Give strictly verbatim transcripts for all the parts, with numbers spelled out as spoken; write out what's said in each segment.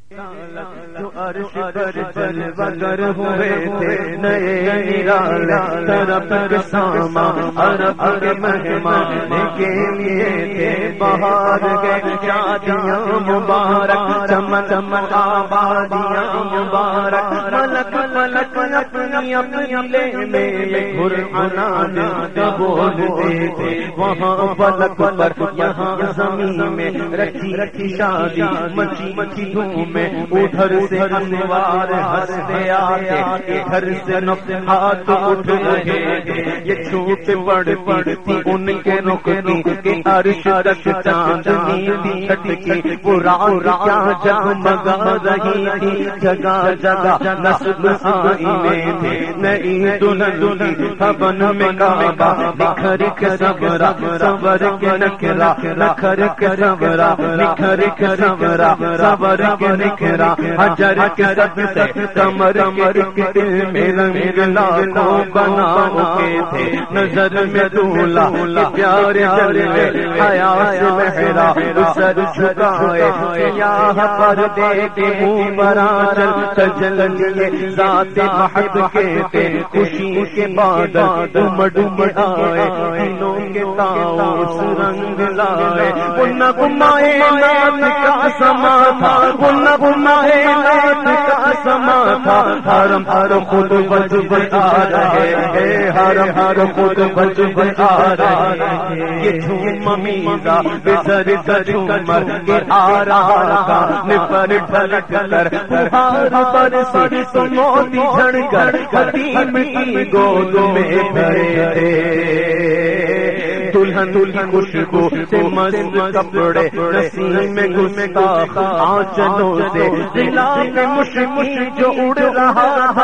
جو عرش پر جلوہ گر ہوئے تھے نئے نرالے طرف کے ساما عرب کے مہمان کے لیے تھے بہار گئے شادیاں مبارک چمن چمن آبادیاں مبارک ملک ملک اپنی اپنی لے میں گھر اناد بولتے تھے وہاں فلک پر یہاں زمین میں رکھی رکھی شادی مچی مچی دھوم میں ادھر سے انوار ہنستے آتے ادھر سے نفحات اٹھ رہے تھے یہ چھوٹ پڑتی تھی ان کے نکتی کہ عرش تک چاندنی دی چھٹکی وہ رات کیا جگمگا رہی تھی جگہ جگہ نسب آئینے تھے نئی دلہن کی ہون میں کعبہ نکھر کے سورا سور کے نکھرا نکھر کے سورا نکھر کے سورا سور کے نکھرا حجر کے سب سے کمر کے میرا میرا کو بنا کے تھے نظر میں دولا پیارے جلوے حیا سے مہرا سر جھکائے سیاہ پردے کے منہ برآچل سجل لیے ذات بحق کے تھے خوشی کے بادل ڈوم ڈوم آئے دلوں کے طاؤس رنگ لائے وہ نغمائے نات کا سما تھا وہ نغمائے نات کا سما تھا حرم ہر خود بج بجا رہے ہیں حرم ہر خود بج بجا رہے ہیں یہ جھوم میزا بسر جھومر کے آرار کا نپر ڈھل کر بہار پر سے تو موتی جھڑ کر حتیم کی گود میں بھرے تھے دلہن دلہن خوشبو سے مست کپڑے نسیم میں گستاخ آنچلوں سے دلا میں مشکی جو اڑ رہا تھا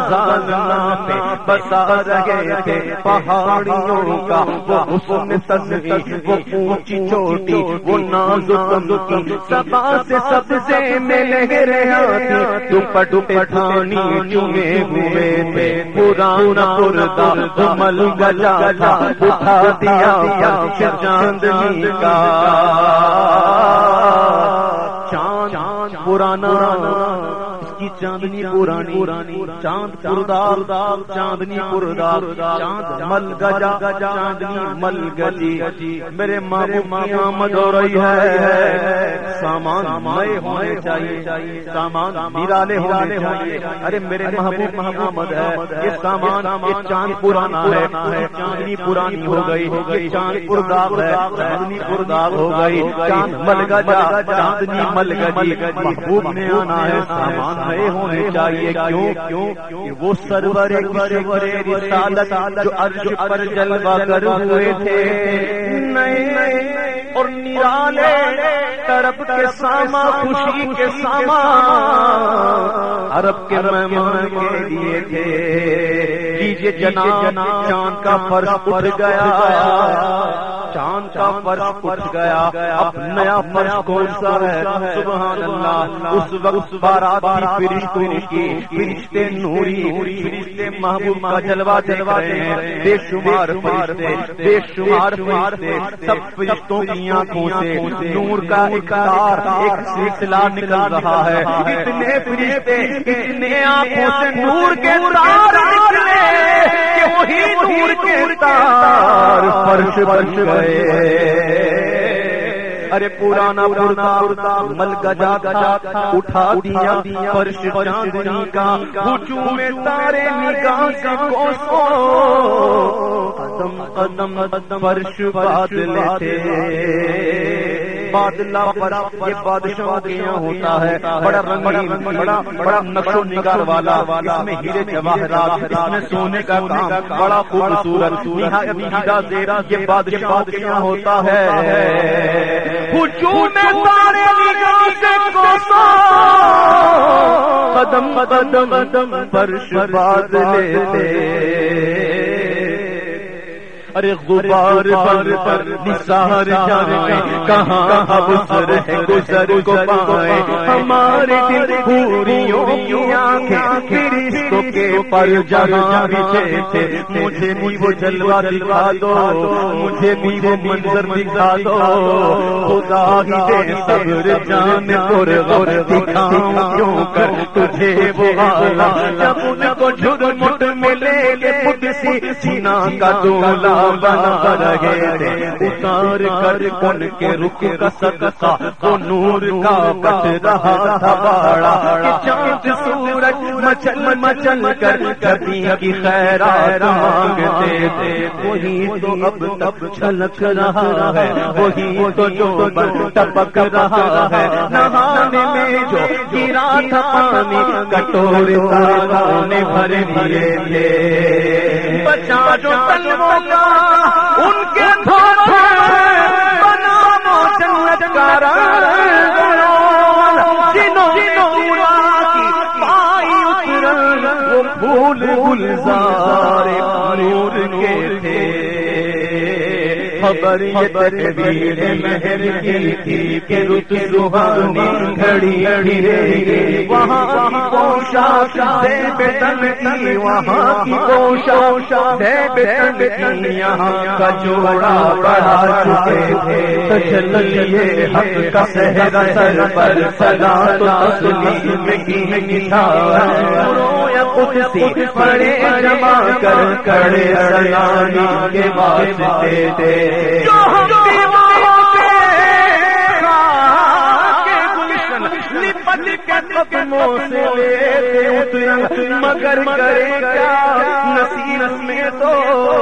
غزالہ پہ بسا رہے تھے پہاڑیوں کا وہ حسن تزویر وہ اونچی چوٹی وہ نازک کی صبا سے سب سے میں لہریں آتی دوپٹ پہ تھانی چومے ہوئے تھے پرانا پردہ دمل گجا تھا اٹھا دیا چاندنی کا چاند پرانا اس کی چاندنی پرانی چاند پردار چاندنی پردار چاند مل گجا چاندنی مل گجی میرے محبوب کی آمد ہو رہی ہے سامان نئے ہونے چاہیے سامان نرالے ہونے چاہیے ارے میرے محبوب محمد ہے یہ سامان یہ چاند پرانا ہے چاندنی پرانی ہو گئی یہ چاند پردار ہے چاندنی پردار ہو گئی چاند مل گجا چاندنی مل گجی محبوب نے آنا ہے سامان نئے ہونے چاہیے کیوں کہ وہ سرور کشور رسالت جو عرش پر جلوہ گر ہوئے تھے نئے اور نرالے طرف کے ساما خوشی کے ساما عرب کے مہمان کے لیے تھے لیجیے جناب چاند کا فرش اٹھ گیا چاند کا فرش اٹھ گیا اب نیا فرش کون سا ہے سبحان اللہ اس وقت باراتی فرشتوں کی فرشتے نوری فرشتے محبوب کا جلوہ جلوہ ہیں بے شمار فرشتے بے شمار فرشتے سب فرشتوں کی آنکھوں سے نور کا اقتدار ایک سلسلہ نکل رہا ہے اتنے فرشتے اتنے آنکھوں سے نور کے تار نکلے کہ وہی نور کے تار فرش بن گئے ارے پرانا پردہ مل گجا گجا اٹھا دیا فرش چاندنی کا ہجوم میں تارے نگاہ سے کوسو قدم قدم قدم فرش بادلے تھے بادلہ پر یہ بادشاہ کے یہاں ہوتا ہے بڑا رنگین بڑا بڑا نقش و نگار والا اس میں ہیرے جواہرات اس میں سونے کا کام بڑا خوبصورت نہایت زیرہ یہ بادشاہ کے یہاں ہوتا ہے ہجوم میں تارے نگاہ سے کوسو قدم قدم قدم فرش بادلے تھے ارے غبار پر پر نثار جانے کہاں ابصر ہے گزر کو پائے ہمارے دل پوریوں کی آنکھیں فرشتوں کے پر جہاں بچھے تھے مجھے بھی وہ جلوہ دکھا دو مجھے بھی وہ منظر دکھا دو خدا ہی دے صبر جان پر غور دکھاؤں کیوں کر تجھے وہ حالا جب ان کو جھرمٹ ملے کہ خود سی سینا کا دولا بنا رہے تھے اتار کر ان کے رخ کا صدقہ وہ نور کا بٹ رہا تھا باڑا کہ چاند سورج مچل مچل کر کبھی کی خیرات مانگتے تھے وہی تو اب تب چھلک رہا ہے وہی تو جو ٹپک رہا ہے نہانے میں جو گرا تھا پانی کٹورے تالوں نے بھر دیے تھے بچا جو تلووں کا ان کے دھوکے بنا وہ جنت کا جنوں پھول گلزار نور کے تھے خبر یہ تکبیر مہر کی تھی کہ رت سہانی گھڑی گھڑی وہاں کی پوشاک زیب تن تھی وہاں کی پوشاک زیب تن تھی یہاں کا جوڑا بڑھا چکے تھے تو چلیے حق کا صحرا سر پر صدا تو تسلیم کی نثار قدسی پڑے جمع کر کڑے سیانی کے واسطے تھے جو ہم دیواروں پہ کے گلشن لپٹ کے قدموں سے لیتے اترے مگر کرے کیا نصیب میں تو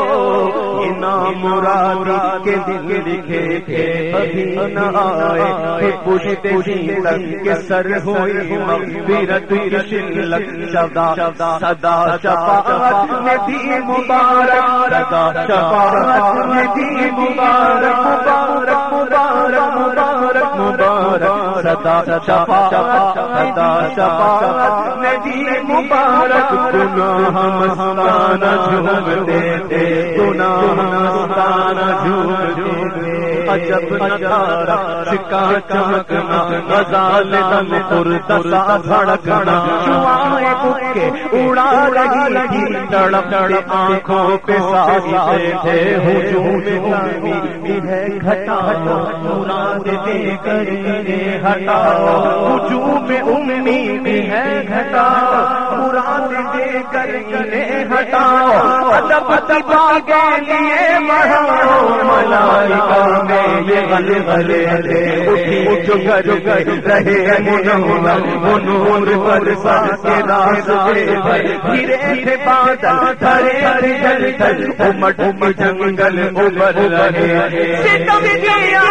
انعام مراد کے دل لکھے تھے ابھی نہ آئے پشت سینگ کے سر ہوئی مغفرت کی شلک صدا صدا شفاعت میں دی مبارک صدا شفاعت میں دی مبارک مبارک مبارک مبارک مبارک صدا شفاعت صدا شفاعت میں دی مبارک گناہ مستانہ جھومتے تھے گناہ مستانہ جھومتے تھے عجب نظارہ چکا چمکنا غزال دم پرتسا بھڑکنا شعاعیں بکے اڑا رہی تھی تڑپتے آنکھوں پہ سایے تھے ہجوم امی ہے گھٹا مراد دے کر انہیں ہٹاؤ ہجوم امی بھی ہے گھٹا مراد دے کر انہیں ہٹاؤ ادب کی باغیں لیے بڑھاؤ ملائکہ میں یہ غل غلے اٹھی اٹھ کر رہے منور منور پر سا کے راستے پر گرے تھے بادل دھرے جل جل امٹ امٹ جنگل ابھر رہے ستم کیا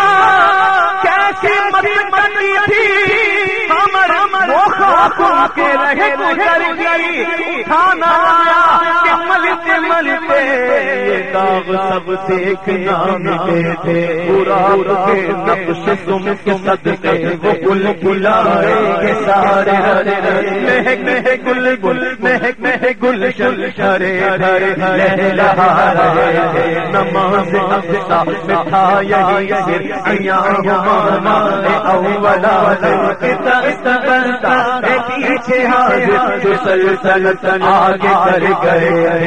کیسی مت بنی تھی ہمر وہ خاکوں کے رہے گزر گئی اٹھانا آیا کہ ملتے ملتے یہ داغ سب دیکھنا ملتے تھے پورا کے نقش تم کے صدقے وہ گل گلائے کے سارے مہک مہک گل گل مہک مہک گل شل شرے ہرے لہلا رہے نماز اقصا میں تھا یہی سر ایام ماما اولا کتا استغلتا اے پیچھے حاضر جو سلسلت آگے کر گئے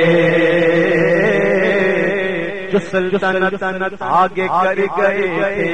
جو سلطنت آگے کر گئے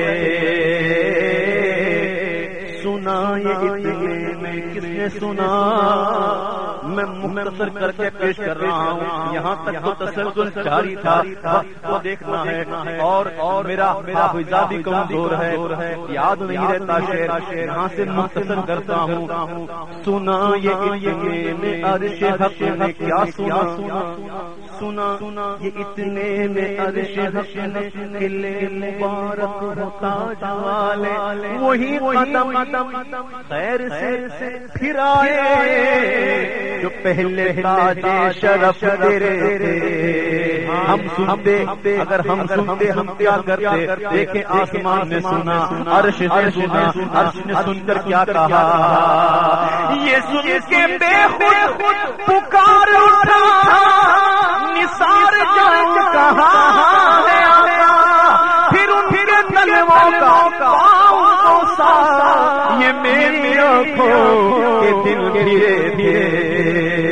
سنا یہ اتنے میں کس نے سنا میں مختصر کر کے پیش کر رہا ہوں یہاں تک تو تسلسل جاری تھا وہ دیکھنا ہے اور اور میرا حافظہ بھی کمزور ہے یاد نہیں رہتا شعر یہاں سے مختصر کرتا ہوں سنا یہ اتنے میں عرش حق نے کیا سنا سنا سنا یہ اتنے میں عرش حق نے قلعے مبارک ہوتا جوالے وہی قدم خیر سے پھر آئے جو پہلے تاج شرف تیرے تھے ہم سنتے اگر ہم سنتے ہم کیا کرتے دیکھیں آسمان نے سنا عرش نے سنا عرش نے سن کر کیا کہا یہ سن کے بے خود پکار اٹھا نثار جان کہاں ہے آقا پھر ان کے تلووں کا پاؤں کو سا یہ میری آنکھوں کے دل دھیرے دھیرے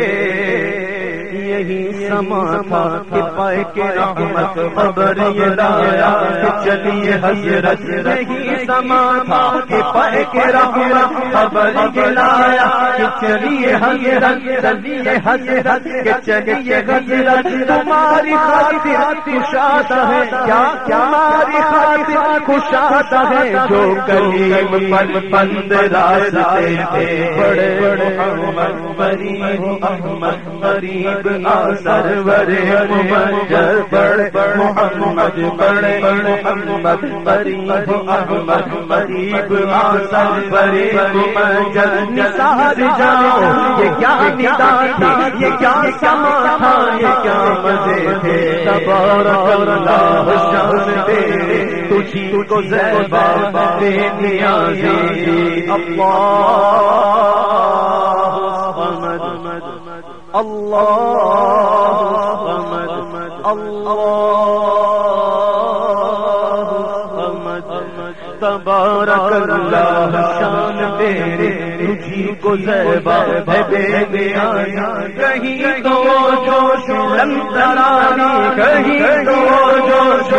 یہی سما تھا کہ پائے کے رحمت خبر یہ لایا کہ چلیے حضرت یہی سما تھا کہ پائے کے رحمت خبر یہ لایا کہ چلیے حضرت چلیے حضرت کہ چلیے حضرت تمہاری خاطر کشادہ ہے کیا تمہاری خاطر کشادہ ہے جو کلیم پر بند راستے تھے بڑے بڑے محمد غریب احمد غریب سرور ممجد بڑے محمد بڑے محمد غریب احمد غریب سرور ممجد نثار جاؤ یہ کیا ندا تھی یہ کیا سما تھا یہ کیا مزے تھے تبارک اللہ شان تیرے تجھی کو زیبا بے نیازی اللہ اللہ تبارک اللہ شان تیرے تجھی کو زیبا ہے بے نیازی کہیں تو جوش لندرانی کہیں تو جوش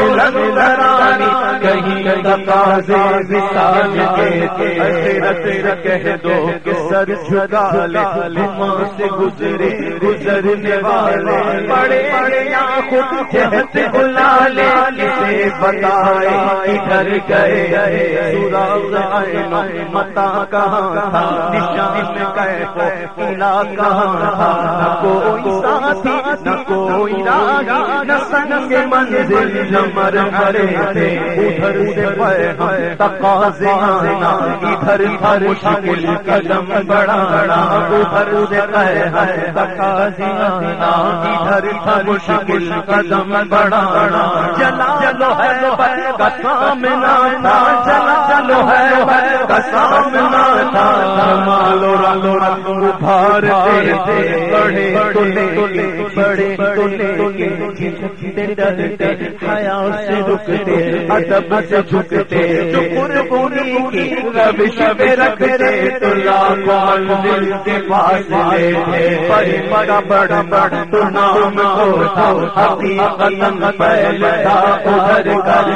لندرانی کہیں تقاضے وصال کے حسرت کہہ دو کہ سر جھکا لے ہم سے گزرے گزرنے والے بڑے بڑے یا خود کہتے بلا لے کسے بتائے ادھر گئے سراغ عین متا کہاں تھا نشان کیف قلع کہاں تھا نہ کوئی ساتھی نہ کوئی راہی نہ سنگ منزل نہ مرحلے تھے ادھر سے پیغام تقاضے آنا ادھر تھا مشکل قدم بڑھانا ادھر سے پیغام تقاضے آنا ادھر تھا مشکل قدم بڑھانا چلا چلو ہے کا سامنا تھا چلا چلو ہے کا سامنا تھا مالو رالو رالو ابھارتے تھے بڑے تلے بڑے تلے جھکتے ڈرتے حیا سے رکتے ادب سے جھکتے جو قربانی کی روش پہ رکھتے تو لاکھوں منزل کے پاس لے تھے بڑے بڑا بڑا بڑا تو نام ہوتا حقیقت پہلتا ادھر کر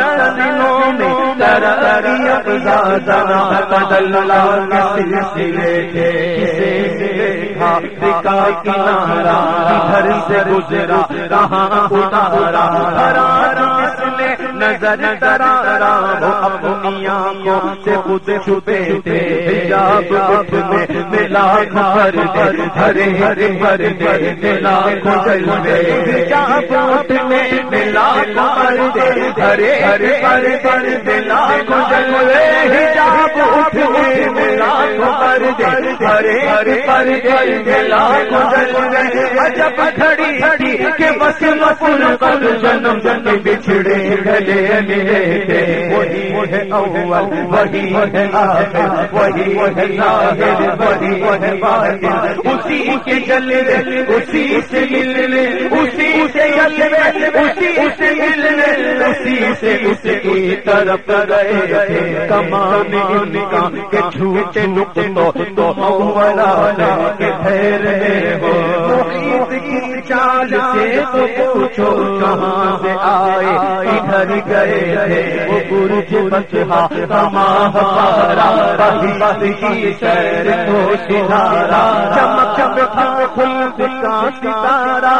کنزلوں میں تراری افزادنا تدللا کے سلسلے تھے کسے سے دیکھا دکھا کنارا ادھر سے گزرا کہاں اتارا فرار مثلے نظر درارا وہ اپنی آنکھوں سے خود چھپے تھے حجاب اٹھ میں ملا کھر دے ہرے ہرے بھر دے ملا کھل دے حجاب اٹھ میں ملا کھر دے ہرے ہرے بھر بھر ملا کھل دے حجاب اٹھ میں ملا کھر دے ہرے ہرے بھر دے ملا کھل دے عجب گھڑی گھڑی کہ بس مسل کر جنم جن بچھڑے گلے ملے تھے وہی ہے اول وہی ہے آخر وہی ہے ظاہر وہی ہے باطن اسی کے جلوے اسی سے ملنے اسی سے جلوے اسی سے ملنے اسی سے اس کی طرف گئے تھے کمان ان کا کہ جھوٹے نقطوں تو مولا کے ٹھہرے ہو محیط کی چال سے تو پوچھو کہاں سے آئے ادھر گئے تھے وہ برج بچھا تمام پارا بہی کی سیر کو ستارا چمک چمک خلد کا ستارہ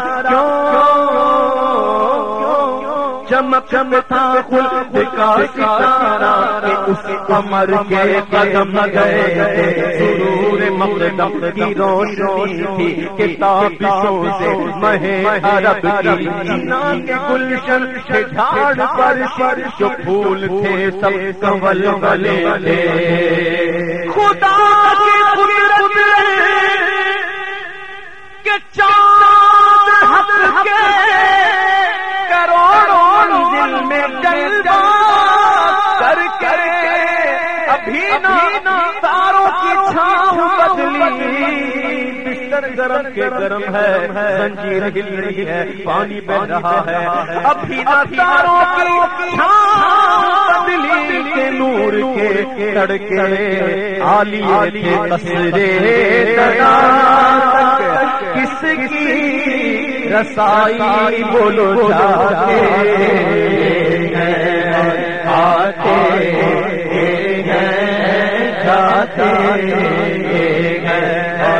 کیوں چمک چمکتا خلد کا ستارہ کہ اس قمر کے قدم گئے تھے سرور مقدم کی روشنی تھی کہ تابشوں سے مہ عرب کی جنا کے گلشن کے جھاڑ پر شر جو پھول تھے سب کنول والے تھے خدا کی قدرت کے چاند حق کے کروڑوں دل میں جلوہ کر کے ابھی نہ تاروں کی چھاؤں بدلی بستر گرم کے گرم ہے زنجیر ہل رہی ہے پانی بہ رہا ہے ابھی نہ تاروں کی چھاؤں بدلی کے نور کے تڑکے عالیہ تھے قصرے تنا تک کس کی رسائی بولو جاتے ہیں آتے ہیں جاتے ہیں